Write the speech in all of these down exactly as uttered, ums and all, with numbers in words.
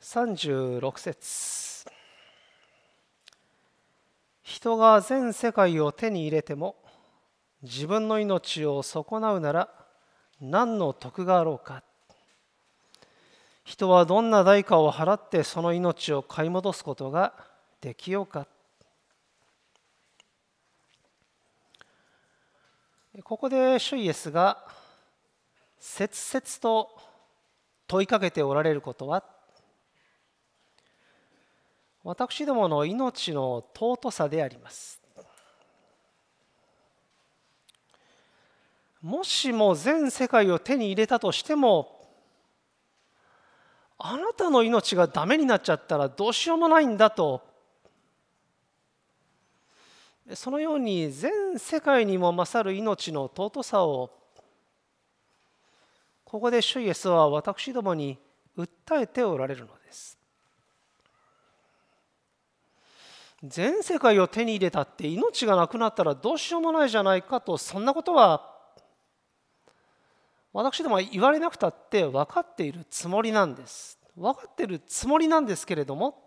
さんじゅうろく節、人が全世界を手に入れても自分の命を損なうなら何の得があろうか。人はどんな代価を払ってその命を買い戻すことができようか。ここで主イエスが切々と問いかけておられることは、私どもの命の尊さであります。もしも全世界を手に入れたとしても、あなたの命がダメになっちゃったらどうしようもないんだと、そのように全世界にも勝る命の尊さを、ここで主イエスは私どもに訴えておられるのです。全世界を手に入れたって命がなくなったらどうしようもないじゃないかと、そんなことは私どもは言われなくたって分かっているつもりなんです。分かっているつもりなんですけれども、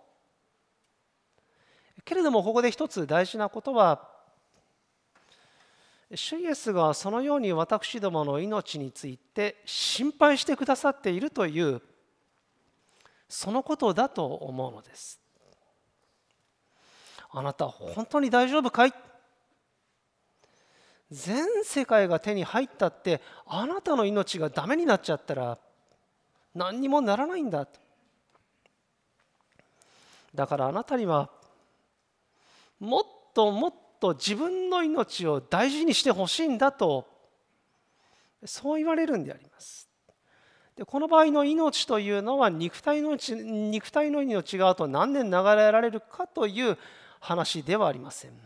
けれどもここで一つ大事なことは、主イエスがそのように私どもの命について心配してくださっているという、そのことだと思うのです。あなた本当に大丈夫かい？全世界が手に入ったってあなたの命がダメになっちゃったら何にもならないんだと。だからあなたにはもっともっと自分の命を大事にしてほしいんだと、そう言われるんであります。でこの場合の命というのは肉体の命、肉体の命があと何年流れられるかという話ではありません。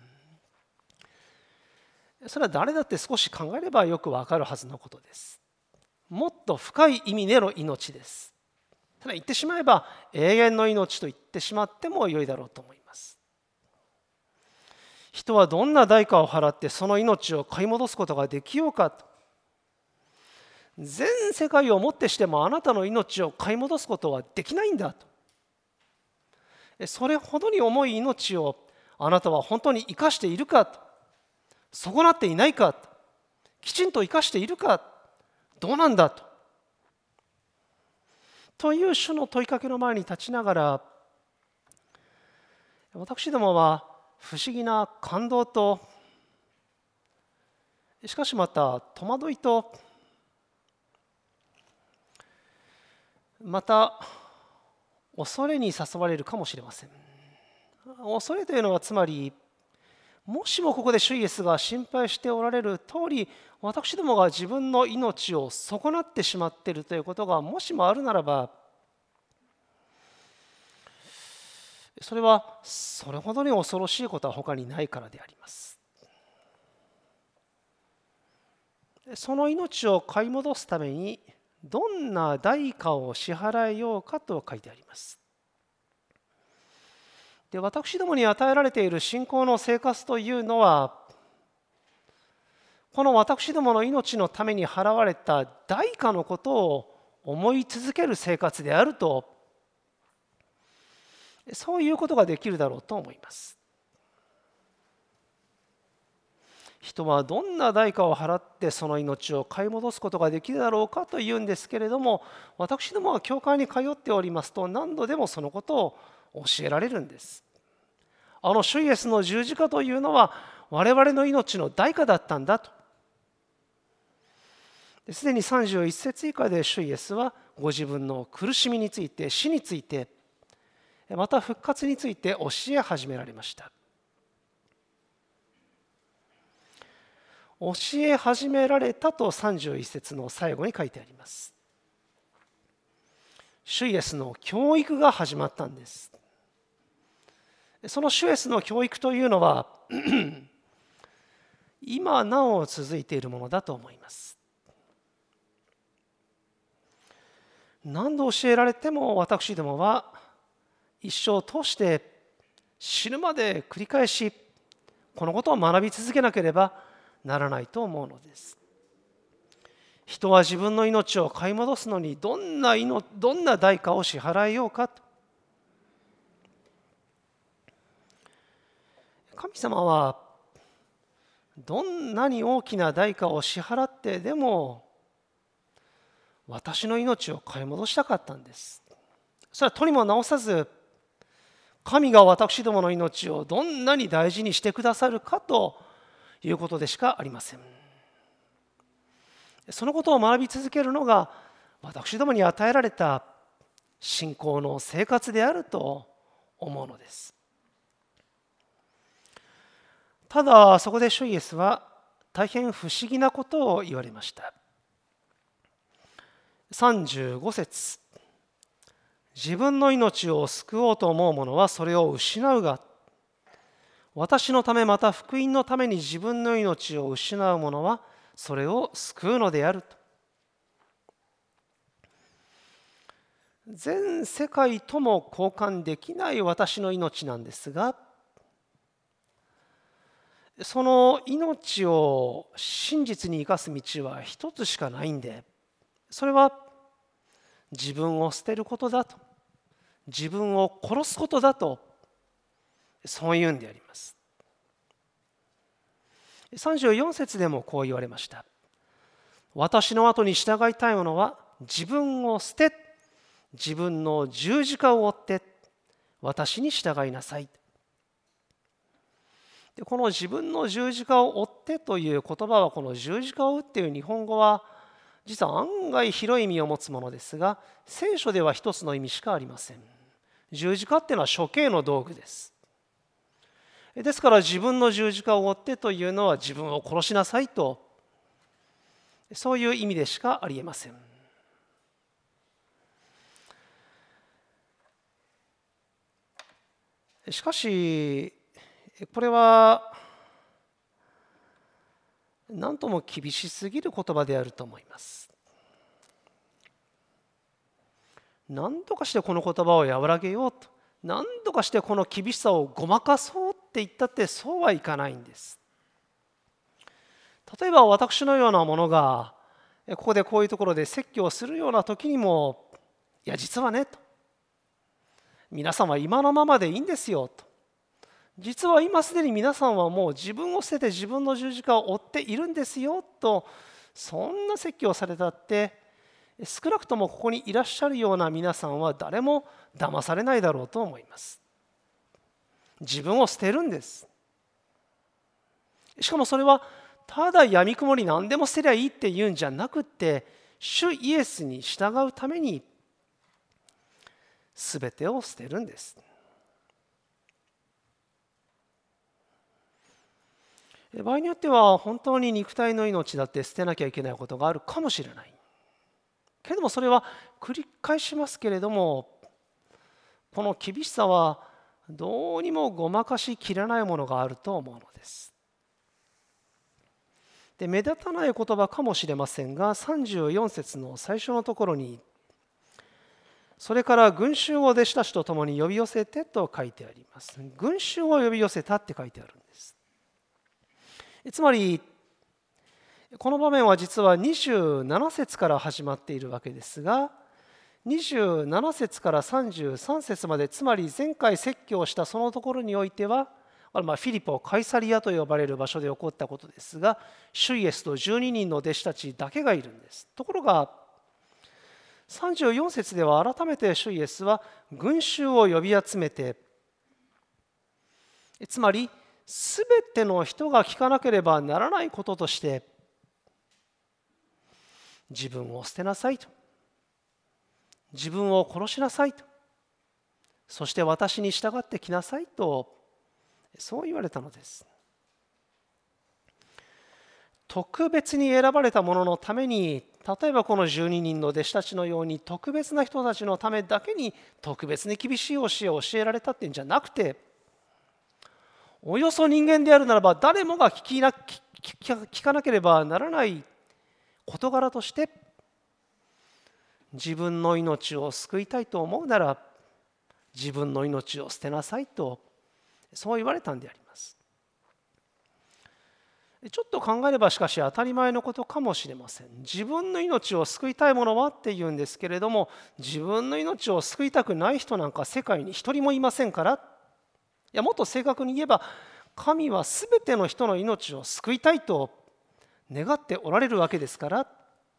それは誰だって少し考えればよくわかるはずのことです。もっと深い意味での命です。ただ言ってしまえば永遠の命と言ってしまっても良いだろうと思います。人はどんな代価を払ってその命を買い戻すことができようかと。全世界をもってしてもあなたの命を買い戻すことはできないんだと。それほどに重い命をあなたは本当に生かしているかと、損なっていないかと、きちんと生かしているか、どうなんだとという主の問いかけの前に立ちながら、私どもは不思議な感動と、しかしまた戸惑いと、また恐れに誘われるかもしれません。恐れというのはつまり、もしもここで主イエスが心配しておられる通り、私どもが自分の命を損なってしまっているということがもしもあるならば、それはそれほどに恐ろしいことは他にないからであります。その命を買い戻すためにどんな代価を支払えようかと書いてあります。で、私どもに与えられている信仰の生活というのは、この私どもの命のために払われた代価のことを思い続ける生活であると、そういうことができるだろうと思います。人はどんな代価を払ってその命を買い戻すことができるだろうかというんですけれども、私どもは教会に通っておりますと何度でもそのことを教えられるんです。あの主イエスの十字架というのは我々の命の代価だったんだと。すでにさんじゅういっ節以下で主イエスはご自分の苦しみについて、死について、また復活について教え始められました。教え始められたとさんじゅういっ節の最後に書いてあります。主イエスの教育が始まったんです。その主イエスの教育というのは今なお続いているものだと思います。何度教えられても私どもは一生を通して死ぬまで繰り返しこのことを学び続けなければならないと思うのです。人は自分の命を買い戻すのにどんな命、どんな代価を支払えようかと、 神様はどんなに大きな代価を支払ってでも私の命を買い戻したかったんです。それはとにもなおさず、神が私どもの命をどんなに大事にしてくださるかということでしかありません。そのことを学び続けるのが私どもに与えられた信仰の生活であると思うのです。ただそこで主イエスは大変不思議なことを言われました。さんじゅうご節、自分の命を救おうと思う者はそれを失うが、私のためまた福音のために自分の命を失う者はそれを救うのであると。全世界とも交換できない私の命なんですが、その命を真実に生かす道は一つしかないんで、それは自分を捨てることだと、自分を殺すことだと、そういうんであります。さんじゅうよん節でもこう言われました。私の後に従いたい者は自分を捨て、自分の十字架を追って私に従いなさい。でこの自分の十字架を追ってという言葉は、この十字架を追っている日本語は実は案外広い意味を持つものですが、聖書では一つの意味しかありません。十字架っていうのは処刑の道具です。ですから自分の十字架を追ってというのは自分を殺しなさいと、そういう意味でしかありえません。しかしこれは何とも厳しすぎる言葉であると思います。何とかしてこの言葉を和らげようと、何とかしてこの厳しさをごまかそうって言ったってそうはいかないんです。例えば私のようなものがここでこういうところで説教をするような時にも、いや実はねと、皆さんは今のままでいいんですよと、実は今すでに皆さんはもう自分を捨てて自分の十字架を追っているんですよと、そんな説教をされたって少なくともここにいらっしゃるような皆さんは誰も騙されないだろうと思います。自分を捨てるんです。しかもそれはただやみくもり何でも捨てりゃいいっていうんじゃなくって、主イエスに従うために全てを捨てるんです。場合によっては本当に肉体の命だって捨てなきゃいけないことがあるかもしれない。けれどもそれは繰り返しますけれども、この厳しさはどうにもごまかしきれないものがあると思うのです。で目立たない言葉かもしれませんが、さんじゅうよん節の最初のところに、それから群衆を弟子たちと共に呼び寄せてと書いてあります。群衆を呼び寄せたって書いてあるんです。つまりこの場面は実はにじゅうなな節から始まっているわけですが、にじゅうなな節からさんじゅうさん節まで、つまり前回説教したそのところにおいては、まあフィリポカイサリアと呼ばれる場所で起こったことですが、主イエスとじゅうににんの弟子たちだけがいるんです。ところがさんじゅうよん節では改めて主イエスは群衆を呼び集めて、つまりすべての人が聞かなければならないこととして、自分を捨てなさいと、自分を殺しなさいと、そして私に従ってきなさいと、そう言われたのです。特別に選ばれた者のために、例えばこのじゅうににんの弟子たちのように特別な人たちのためだけに特別に厳しい教えを教えられたっていうんじゃなくて、およそ人間であるならば誰もが聞きな、聞聞かなければならない事柄として、自分の命を救いたいと思うなら自分の命を捨てなさいと、そう言われたんであります。ちょっと考えればしかし当たり前のことかもしれません。自分の命を救いたいものはっていうんですけれども、自分の命を救いたくない人なんか世界に一人もいませんから。いやもっと正確に言えば、 神はすべての人の命を救いたいと願っておられるわけですから、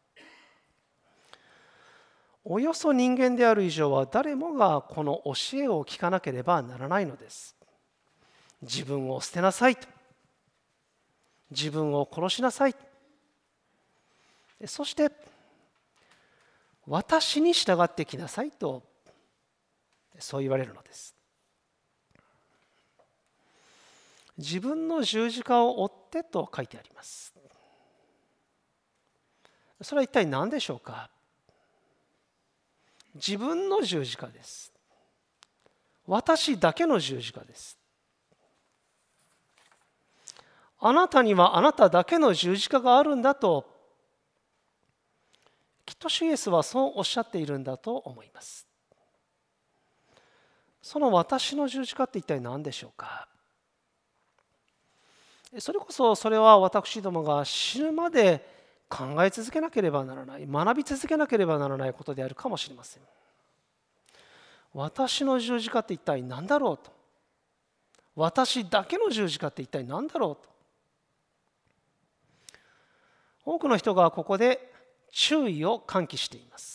およそ人間である以上は誰もがこの教えを聞かなければならないのです。自分を捨てなさいと、自分を殺しなさい、そして私に従ってきなさいと、そう言われるのです。自分の十字架を追ってと書いてあります。それは一体何でしょうか。自分の十字架です。私だけの十字架です。あなたにはあなただけの十字架があるんだと、きっと主イエスはそうおっしゃっているんだと思います。その私の十字架って一体何でしょうか。それこそそれは私どもが死ぬまで考え続けなければならない、学び続けなければならないことであるかもしれません。私の十字架って一体何だろうと、私だけの十字架って一体何だろうと、多くの人がここで注意を喚起しています。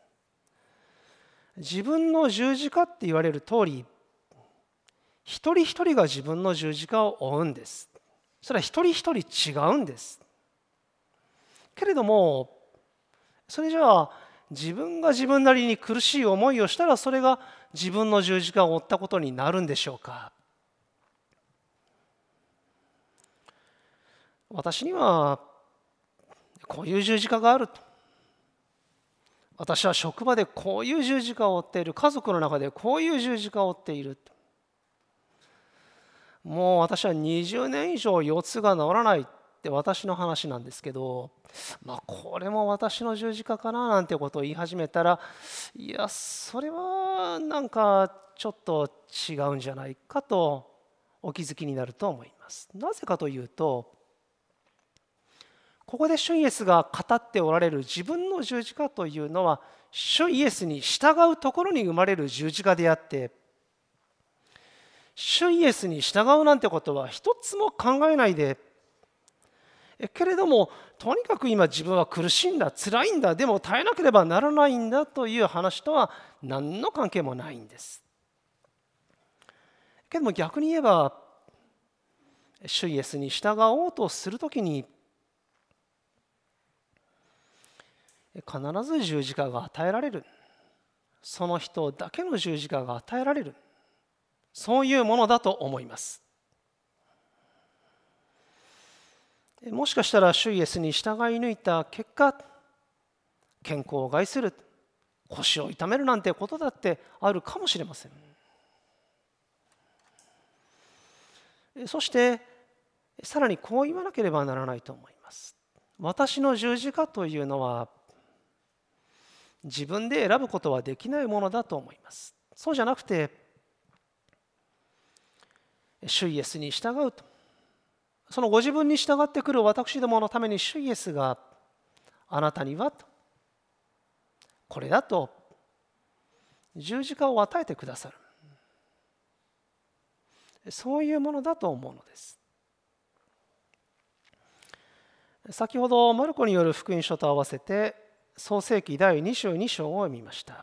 自分の十字架って言われる通り、一人一人が自分の十字架を追うんです。それは一人一人違うんです。けれども、それじゃあ自分が自分なりに苦しい思いをしたら、それが自分の十字架を追ったことになるんでしょうか。私にはこういう十字架があると、私は職場でこういう十字架を追っている、家族の中でこういう十字架を追っている、もう私はにじゅうねん以上腰痛が治らないって私の話なんですけど、まあこれも私の十字架かななんてことを言い始めたら、いやそれはなんかちょっと違うんじゃないかとお気づきになると思います。なぜかというと、ここで主イエスが語っておられる自分の十字架というのは、主イエスに従うところに生まれる十字架であって、主イエスに従うなんてことは一つも考えないで、けれどもとにかく今自分は苦しいんだ、辛いんだ、でも耐えなければならないんだという話とは何の関係もないんです。けども逆に言えば、主イエスに従おうとするときに必ず十字架が与えられる、その人だけの十字架が与えられる、そういうものだと思います。もしかしたら主イエスに従い抜いた結果、健康を害する、腰を痛めるなんてことだってあるかもしれません。そしてさらにこう言わなければならないと思います。私の十字架というのは自分で選ぶことはできないものだと思います。そうじゃなくて、主イエスに従うと、そのご自分に従ってくる私どものために主イエスがあなたにはと、これだと十字架を与えてくださる、そういうものだと思うのです。先ほどマルコによる福音書と合わせて創世記だいにじゅうに章を読みました。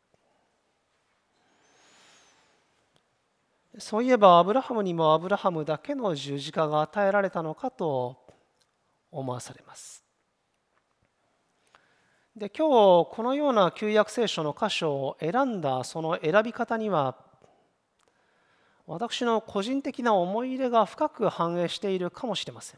そういえばアブラハムにもアブラハムだけの十字架が与えられたのかと思わされます。で、今日このような旧約聖書の箇所を選んだその選び方には、私の個人的な思い入れが深く反映しているかもしれません。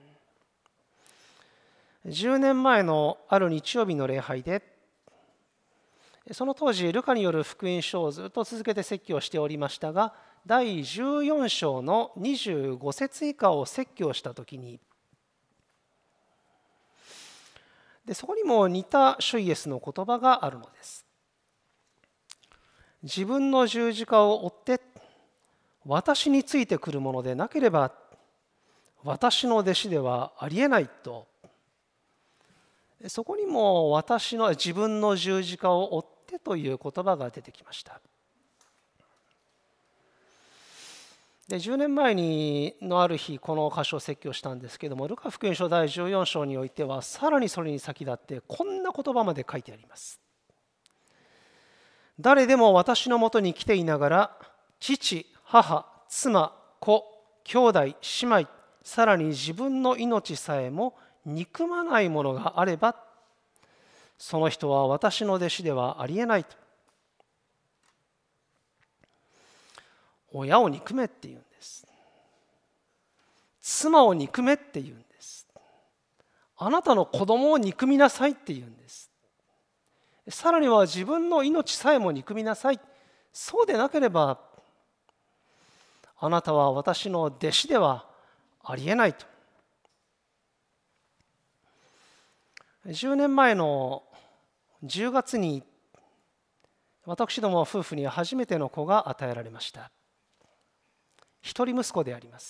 じゅうねんまえのある日曜日の礼拝で、その当時ルカによる福音書をずっと続けて説教しておりましたが、だいじゅうよん章のにじゅうご節以下を説教したときに、でそこにも似た主イエスの言葉があるのです。自分の十字架を追って私についてくるものでなければ私の弟子ではありえないと、そこにも私の自分の十字架を追ってという言葉が出てきました。 でじゅうねんまえにのある日この箇所を説教したんですけども、ルカ福音書だいじゅうよん章においてはさらにそれに先立ってこんな言葉まで書いてあります。誰でも私のもとに来ていながら父、母、妻、子、兄弟、姉妹、さらに自分の命さえも憎まないものがあれば、その人は私の弟子ではありえないと。親を憎めって言うんです。妻を憎めって言うんです。あなたの子供を憎みなさいって言うんです。さらには自分の命さえも憎みなさい。そうでなければあなたは私の弟子ではありえないと。じゅうねんまえのじゅうがつに私ども夫婦に初めての子が与えられました。一人息子であります。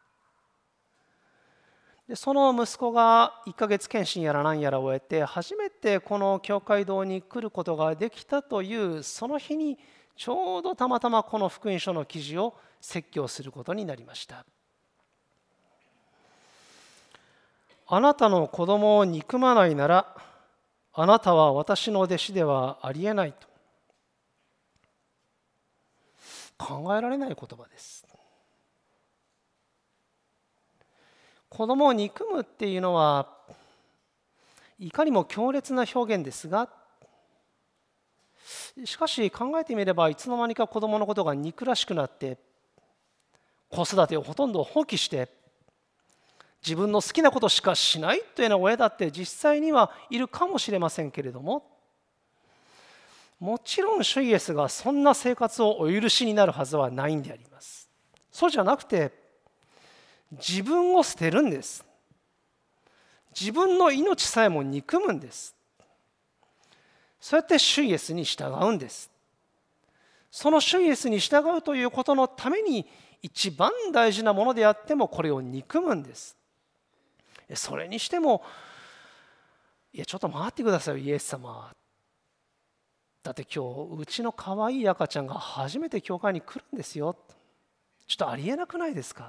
でその息子がいっかげつ検診やら何やらを終えて初めてこの教会堂に来ることができたというその日にちょうどたまたまこの福音書の記事を説教することになりました。あなたの子供を憎まないならあなたは私の弟子ではありえないと。考えられない言葉です。子供を憎むっていうのはいかにも強烈な表現ですが、しかし考えてみればいつの間にか子供のことが憎らしくなって子育てをほとんど放棄して自分の好きなことしかしないというような親だって実際にはいるかもしれませんけれども、もちろん主イエスがそんな生活をお許しになるはずはないんであります。そうじゃなくて自分を捨てるんです。自分の命さえも憎むんです。そうやって主イエスに従うんです。その主イエスに従うということのために一番大事なものであってもこれを憎むんです。それにしても、いやちょっと待ってくださいイエス様。だって今日うちの可愛い赤ちゃんが初めて教会に来るんですよ。ちょっとありえなくないですか。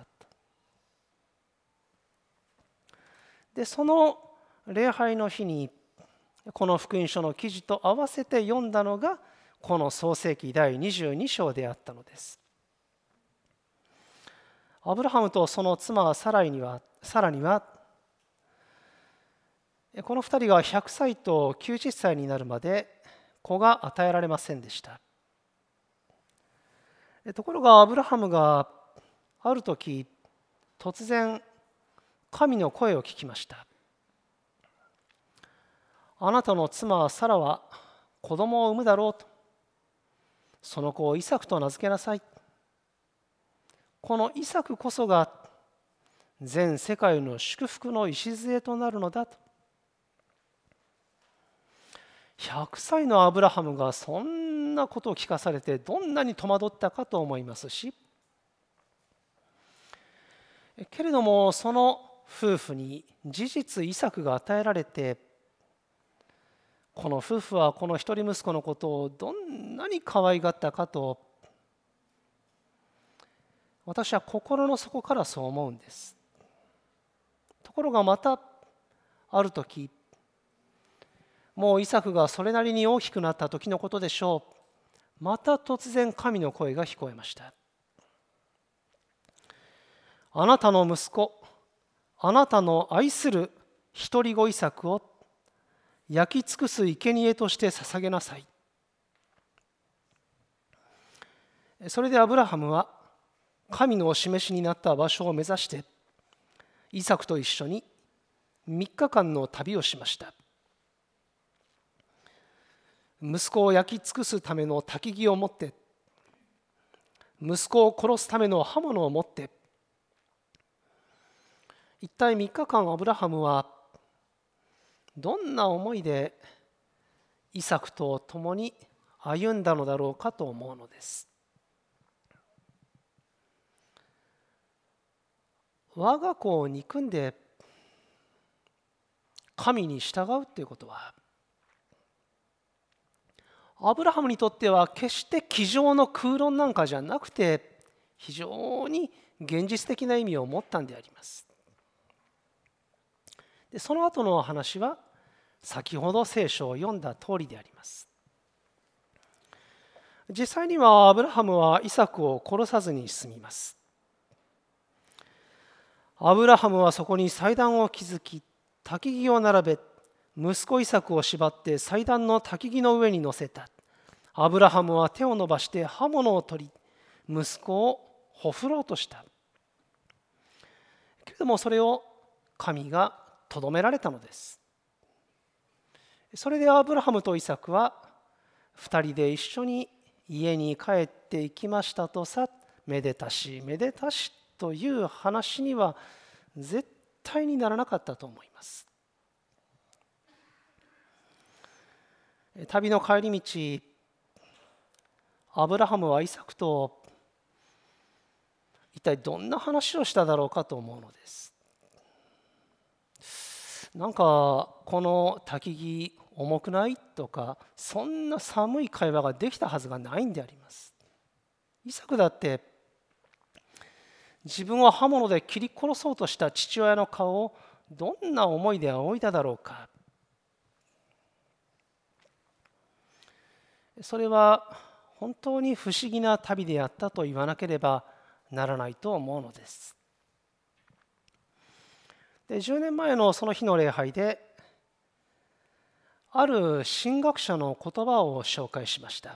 でその礼拝の日にこの福音書の記事と合わせて読んだのがこの創世記だいにじゅうに章であったのです。アブラハムとその妻サラにはサラにはこのふたりがひゃくさいときゅうじゅっさいになるまで子が与えられませんでした。ところがアブラハムがある時突然神の声を聞きました。あなたの妻サラは子供を産むだろうと。その子をイサクと名付けなさい。このイサクこそが全世界の祝福の礎となるのだと。ひゃくさいのアブラハムがそんなことを聞かされてどんなに戸惑ったかと思いますし、けれどもその夫婦に事実イサクが与えられて、この夫婦はこの一人息子のことをどんなに可愛がったかと私は心の底からそう思うんです。ところがまたある時、もうイサクがそれなりに大きくなった時のことでしょう、また突然神の声が聞こえました。あなたの息子、あなたの愛する一人子イサクを焼き尽くす生贄として捧げなさい。それでアブラハムは神のお示しになった場所を目指してイサクと一緒にみっかかんの旅をしました。息子を焼き尽くすための焚き木を持って、息子を殺すための刃物を持って、一体みっかかんアブラハムはどんな思いでイサクと共に歩んだのだろうかと思うのです。我が子を憎んで神に従うということは、アブラハムにとっては決して机上の空論なんかじゃなくて非常に現実的な意味を持ったんであります。でその後の話は先ほど聖書を読んだ通りであります。実際にはアブラハムはイサクを殺さずに済みます。アブラハムはそこに祭壇を築き、焚き木を並べ、息子イサクを縛って祭壇の焚き木の上に乗せた。アブラハムは手を伸ばして刃物を取り、息子をほふろうとした。けれどもそれを神がとどめられたのです。それでアブラハムとイサクは二人で一緒に家に帰っていきましたとさ、めでたしめでたしという話には絶対にならなかったと思います。旅の帰り道、アブラハムはイサクと一体どんな話をしただろうかと思うのです。なんかこの焚き木重くないとか、そんな寒い会話ができたはずがないんであります。イサクだって自分を刃物で切り殺そうとした父親の顔をどんな思いで仰いだだろうか。それは本当に不思議な旅であったと言わなければならないと思うのです。でじゅうねんまえのその日の礼拝である神学者の言葉を紹介しました。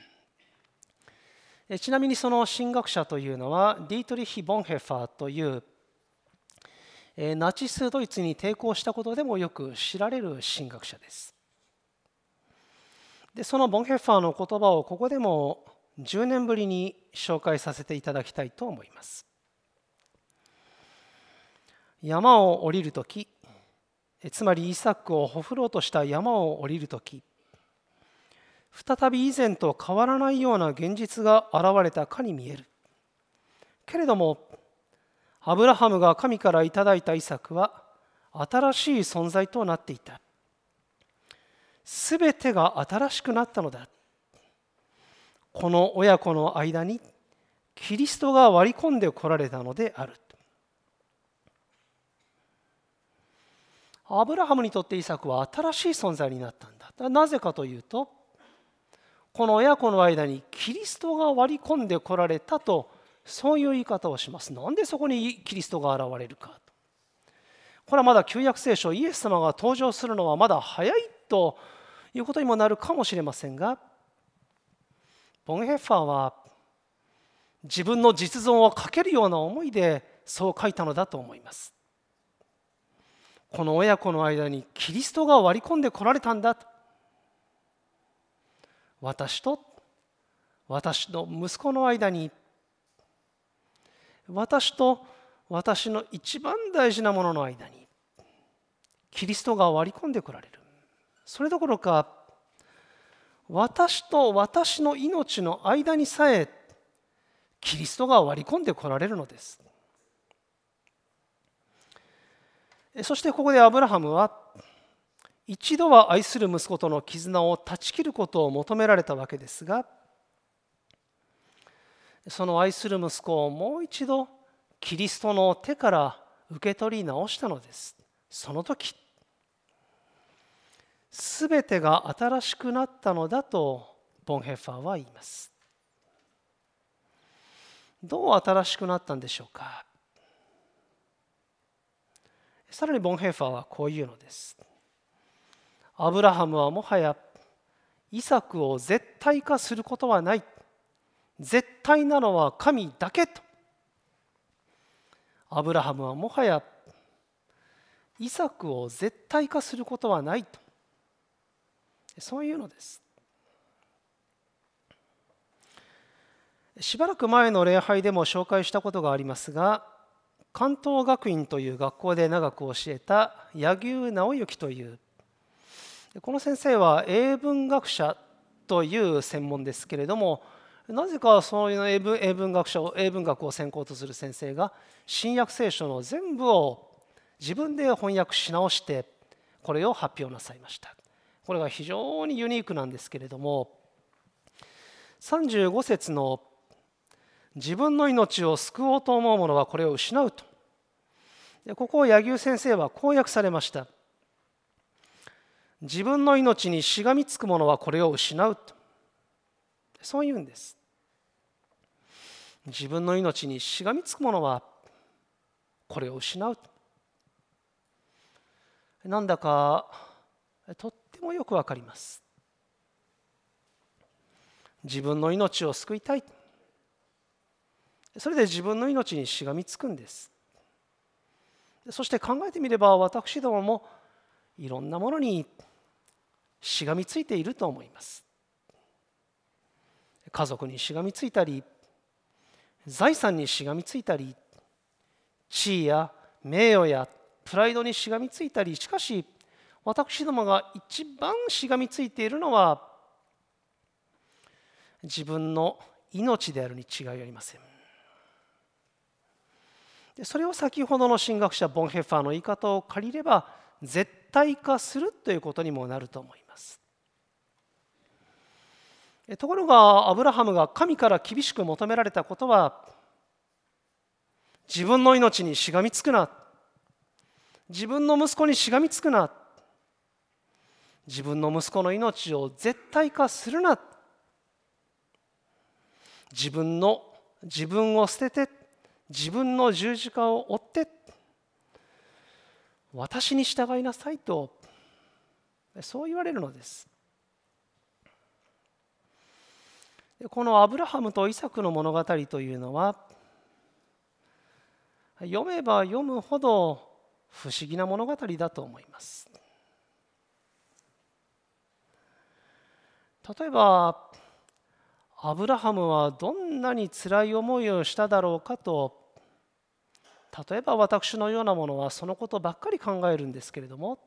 ちなみにその神学者というのはディートリヒ・ボンヘッファーというナチスドイツに抵抗したことでもよく知られる神学者です。でそのボンヘッファーの言葉をここでもじゅうねんぶりに紹介させていただきたいと思います。山を降りるとき、つまりイサクをほふろうとした山を降りるとき、再び以前と変わらないような現実が現れたかに見える。けれどもアブラハムが神からいただいたイサクは新しい存在となっていた。すべてが新しくなったのだ。この親子の間にキリストが割り込んでこられたのである。アブラハムにとってイサクは新しい存在になったんだ。なぜかというと、この親子の間にキリストが割り込んでこられたと、そういう言い方をします。なんでそこにキリストが現れるか。これはまだ旧約聖書、イエス様が登場するのはまだ早いということにもなるかもしれませんが、ボンヘッファーは自分の実存をかけるような思いでそう書いたのだと思います。この親子の間にキリストが割り込んでこられたんだと。私と私の息子の間に、私と私の一番大事なものの間にキリストが割り込んでこられる。それどころか、私と私の命の間にさえキリストが割り込んでこられるのです。そしてここでアブラハムは一度は愛する息子との絆を断ち切ることを求められたわけですが、その愛する息子をもう一度キリストの手から受け取り直したのです。その時、すべてが新しくなったのだとボンヘッファーは言います。どう新しくなったんでしょうか。さらにボンヘッファーはこういうのです。アブラハムはもはやイサクを絶対化することはない。絶対なのは神だけと。アブラハムはもはやイサクを絶対化することはないと。そういうのです。しばらく前の礼拝でも紹介したことがありますが、関東学院という学校で長く教えた柳生直之という、この先生は英文学者という専門ですけれども、なぜかそういう英文、英文学者を英文学を専攻とする先生が新約聖書の全部を自分で翻訳し直してこれを発表なさいました。これが非常にユニークなんですけれども、さんじゅうご節の自分の命を救おうと思う者はこれを失うと。でここを柳生先生はこう訳されました。自分の命にしがみつく者はこれを失うと。そう言うんです。自分の命にしがみつく者はこれを失うと。なんだかとってもよくわかります。自分の命を救いたい。それで自分の命にしがみつくんです。そして考えてみれば、私どももいろんなものにしがみついていると思います。家族にしがみついたり、財産にしがみついたり、地位や名誉やプライドにしがみついたり、しかし私どもが一番しがみついているのは自分の命であるに違いありません。でそれを先ほどの神学者ボンヘッファーの言い方を借りれば絶対化するということにもなると思います。ところがアブラハムが神から厳しく求められたことは、自分の命にしがみつくな、自分の息子にしがみつくな、自分の息子の命を絶対化するな、自分の自分を捨てて自分の十字架を追って私に従いなさいと、そう言われるのです。このアブラハムとイサクの物語というのは、読めば読むほど不思議な物語だと思います。例えばアブラハムはどんなに辛い思いをしただろうかと、例えば私のようなものはそのことばっかり考えるんですけれども、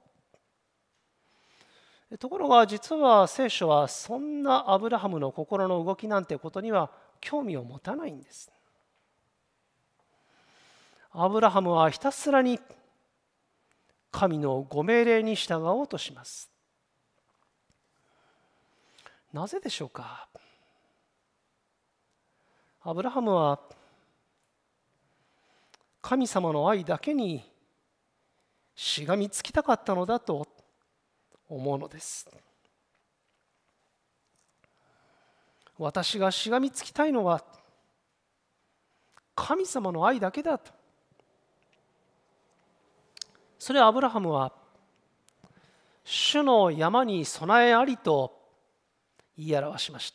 ところが実は聖書はそんなアブラハムの心の動きなんてことには興味を持たないんです。アブラハムはひたすらに神のご命令に従おうとします。なぜでしょうか。アブラハムは神様の愛だけにしがみつきたかったのだと思うのです。私がしがみつきたいのは神様の愛だけだと。それをアブラハムは主の山に備えありと言い表しました。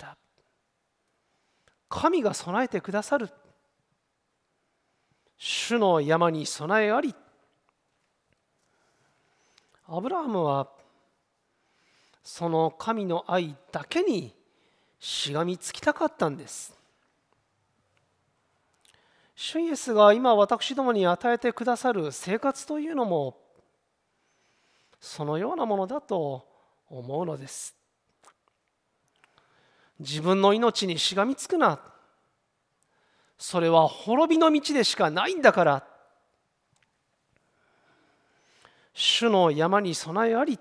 神が備えてくださる、主の山に備えあり。アブラハムはその神の愛だけにしがみつきたかったんです。主イエスが今私どもに与えてくださる生活というのもそのようなものだと思うのです。自分の命にしがみつくな、それは滅びの道でしかないんだから、主の山に備えあり、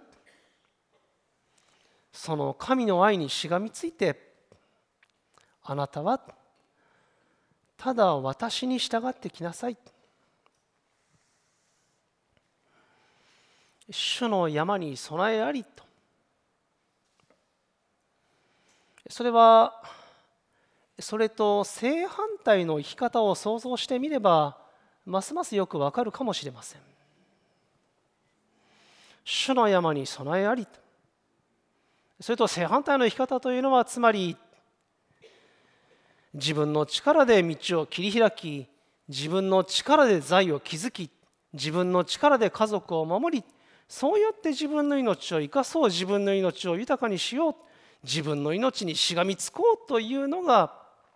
その神の愛にしがみついて、あなたはただ私に従ってきなさい。主の山に備えありと。それはそれと正反対の生き方を想像してみればますますよくわかるかもしれません。主の山に備えありと。それと正反対の生き方というのは、つまり自分の力で道を切り開き、自分の力で財を築き、自分の力で家族を守り、そうやって自分の命を生かそう、自分の命を豊かにしよう、自分の命にしがみつこうというのが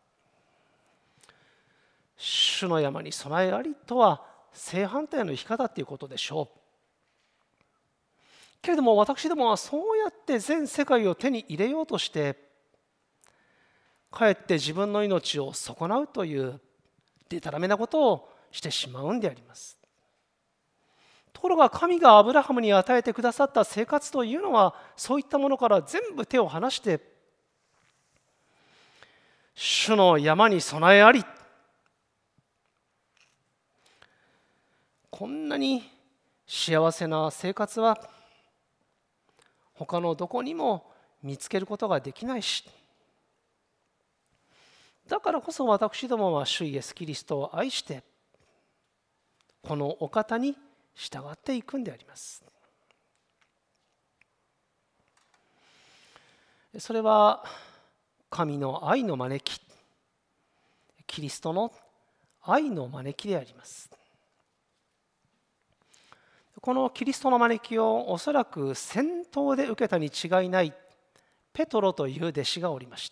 主の山に備えありとは正反対の生き方ということでしょう。けれども私どもはそうやって全世界を手に入れようとしてかえって自分の命を損なうというでたらめなことをしてしまうんであります。ところが神がアブラハムに与えてくださった生活というのはそういったものから全部手を離して主の山に備えあり、 幸せな生活は他のどこにも見つけることができないし、だからこそ私どもは主イエスキリストを愛してこのお方に従っていくんであります。それは神の愛の招き、キリストの愛の招きであります。このキリストの招きをおそらく先頭で受けたに違いないペトロという弟子がおりました。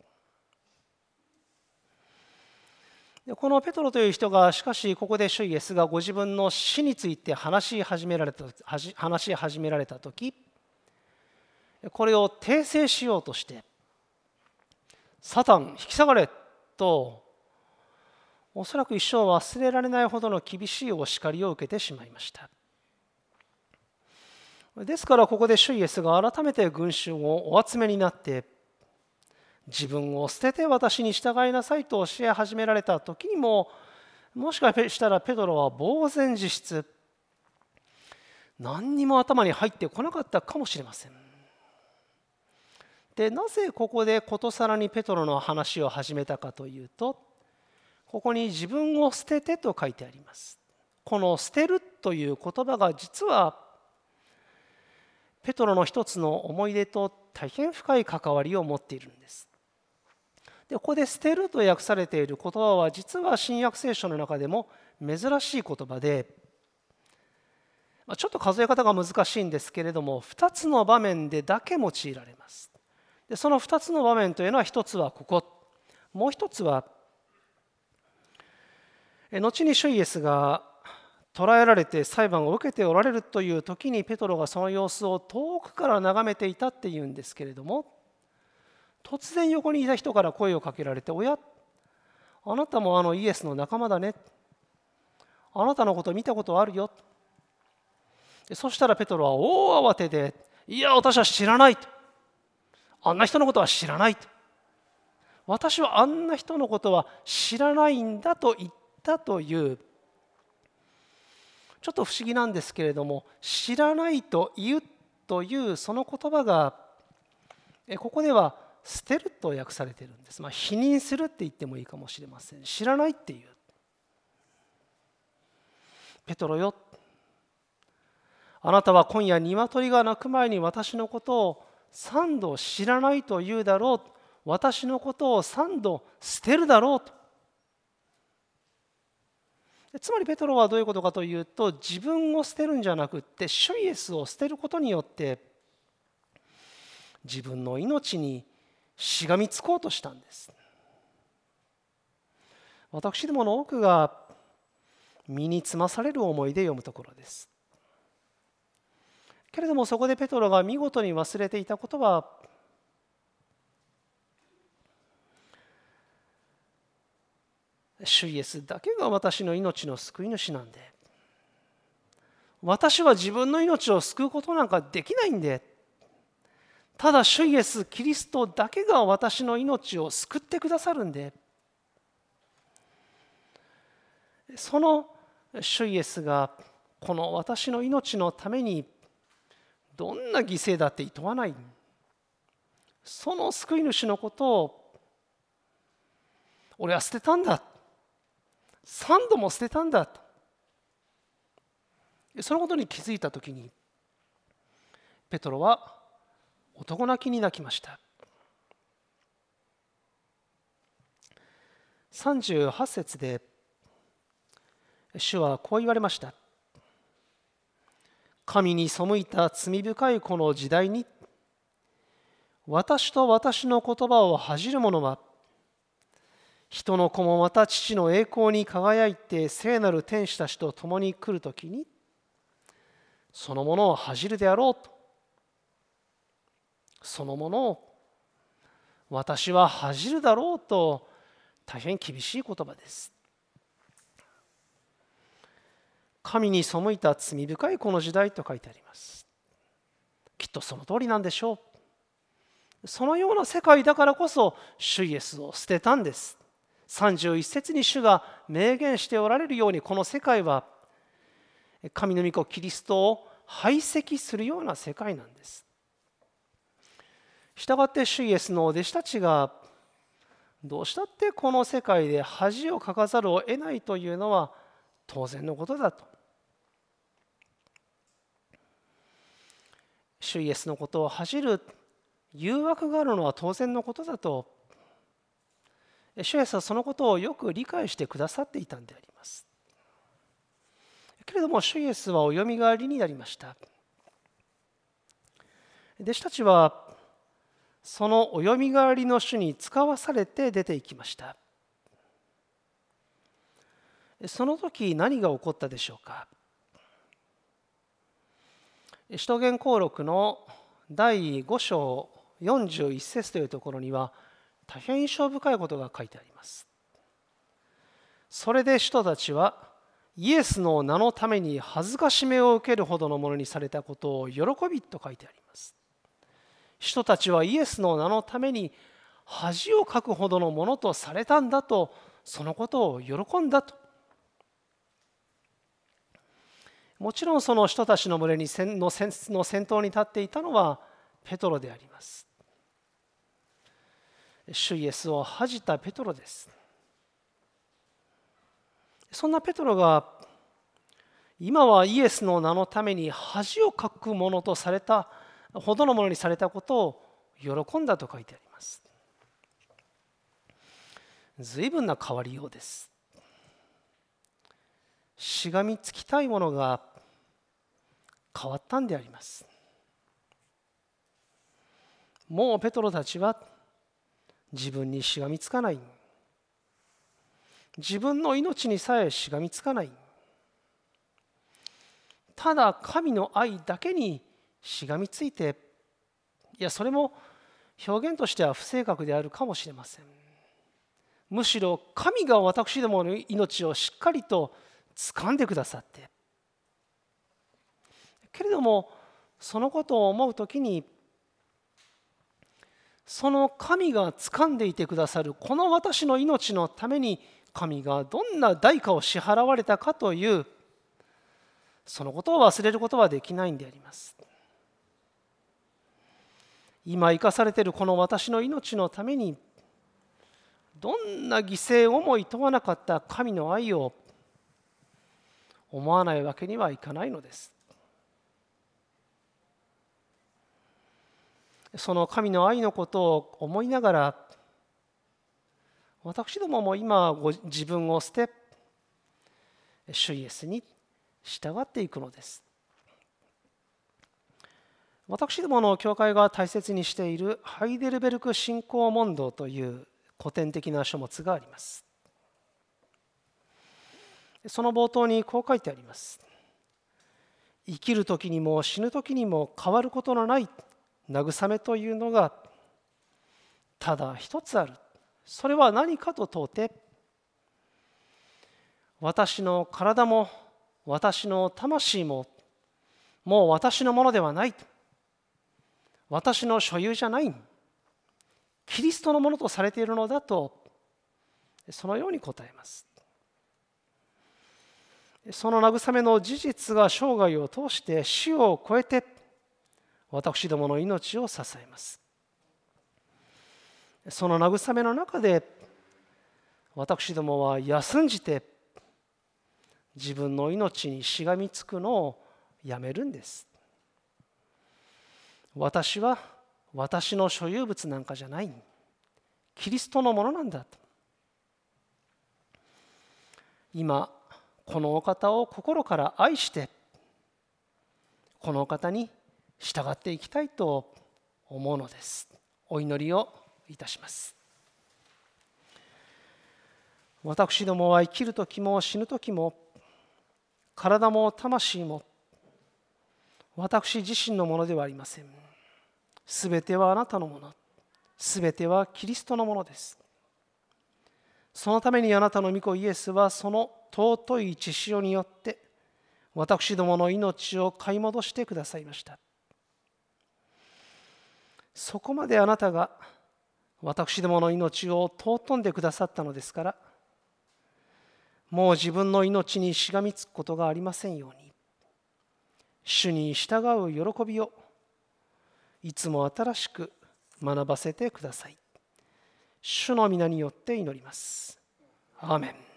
このペトロという人がしかしここで主イエスがご自分の死について話し始められた話し始められた時、これを訂正しようとしてサタン引き下がれとおそらく一生忘れられないほどの厳しいお叱りを受けてしまいました。ですからここで主イエスが改めて群衆をお集めになって自分を捨てて私に従いなさいと教え始められた時にも、もしかしたらペトロは呆然自失、何にも頭に入ってこなかったかもしれません。で、なぜここでことさらにペトロの話を始めたかというと、ここに自分を捨ててと書いてあります。この捨てるという言葉が実はペトロの一つの思い出と大変深い関わりを持っているんです。で、ここで捨てると訳されている言葉は実は新約聖書の中でも珍しい言葉で、ちょっと数え方が難しいんですけれども、ふたつの場面でだけ用いられます。で、そのふたつの場面というのは、一つはここ、もう一つは後に主イエスが捕らえられて裁判を受けておられるという時にペトロがその様子を遠くから眺めていたっていうんですけれども、突然横にいた人から声をかけられて、おや、あなたもあのイエスの仲間だね、あなたのこと見たことあるよ。そしたらペトロは大慌てで、いや私は知らないと、あんな人のことは知らないと、私はあんな人のことは知らないんだと言ったという、ちょっと不思議なんですけれども、知らないと言うというその言葉がここでは捨てると訳されているんです。まあ、否認するって言ってもいいかもしれません。知らないっていう。ペトロよ、あなたは今夜鶏が鳴く前に私のことを三度知らないと言うだろう、私のことを三度捨てるだろうと。つまりペトロはどういうことかというと、自分を捨てるんじゃなくって主イエスを捨てることによって自分の命にしがみつこうとしたんです。私どもの多くが身につまされる思いで読むところです。けれどもそこでペトロが見事に忘れていたことは、主イエスだけが私の命の救い主なんで、私は自分の命を救うことなんかできないんで、ただ主イエスキリストだけが私の命を救ってくださるんで、その主イエスがこの私の命のためにどんな犠牲だって厭わない、その救い主のことを俺は捨てたんだ、三度も捨てたんだと、そのことに気づいたときにペトロは男泣きに泣きました。さんじゅうはち節で主はこう言われました。神に背いた罪深いこの時代に、私と私の言葉を恥じる者は、人の子もまた父の栄光に輝いて聖なる天使たちと共に来るときに、そのものを恥じるであろうと。そのものを私は恥じるだろうと、大変厳しい言葉です。神に背いた罪深いこの時代と書いてあります。きっとその通りなんでしょう。そのような世界だからこそ主イエスを捨てたんです。さんじゅういち節に主が明言しておられるように、この世界は神の御子キリストを排斥するような世界なんです。したがって主イエスの弟子たちがどうしたってこの世界で恥をかかざるを得ないというのは当然のことだと。主イエスのことを恥じる誘惑があるのは当然のことだと、主イエスはそのことをよく理解してくださっていたんであります。けれども主イエスはおよみがえりになりました。弟子たちはそのおよみがえりの主に使わされて出て行きました。その時何が起こったでしょうか。使徒言行録のだいご章よんじゅういち節というところには大変印象深いことが書いてあります。それで使徒たちはイエスの名のために恥ずかしめを受けるほどのものにされたことを喜びと書いてあります。使徒たちはイエスの名のために恥をかくほどのものとされたんだと、そのことを喜んだと。もちろんその人たちの群れにの先頭に立っていたのはペトロであります。主イエスを恥じたペトロです。そんなペトロが今はイエスの名のために恥をかくものとされたほどのものにされたことを喜んだと書いてあります。随分な変わりようです。しがみつきたいものが変わったんであります。もうペトロたちは自分にしがみつかない。自分の命にさえしがみつかない。ただ神の愛だけにしがみついて、いやそれも表現としては不正確であるかもしれません。むしろ神が私どもの命をしっかりと掴んでくださって、けれどもそのことを思うときに、その神が掴んでいてくださるこの私の命のために神がどんな代価を支払われたかという、そのことを忘れることはできないんであります。今生かされているこの私の命のためにどんな犠牲をもいとわなかった神の愛を思わないわけにはいかないのです。その神の愛のことを思いながら、私どもも今ご自分を捨て、主イエスに従っていくのです。私どもの教会が大切にしているハイデルベルク信仰問答という古典的な書物があります。その冒頭にこう書いてあります。生きる時にも死ぬ時にも変わることのない慰めというのがただ一つある。それは何かと問うて、私の体も私の魂ももう私のものではない。私の所有じゃない。キリストのものとされているのだと、そのように答えます。その慰めの事実が生涯を通して死を超えて私どもの命を支えます。その慰めの中で私どもは休んじて自分の命にしがみつくのをやめるんです。私は私の所有物なんかじゃない。キリストのものなんだと。今このお方を心から愛してこのお方に従っていきたいと思うのです。お祈りをいたします。私どもは生きる時も死ぬ時も体も魂も私自身のものではありません。すべてはあなたのもの。すべてはキリストのものです。そのためにあなたの御子イエスはその尊い血潮によって私どもの命を買い戻してくださいました。そこまであなたが私どもの命を尊んでくださったのですから、もう自分の命にしがみつくことがありませんように、 主に従う喜びをいつも新しく学ばせてください。主の皆によって祈ります。アーメン。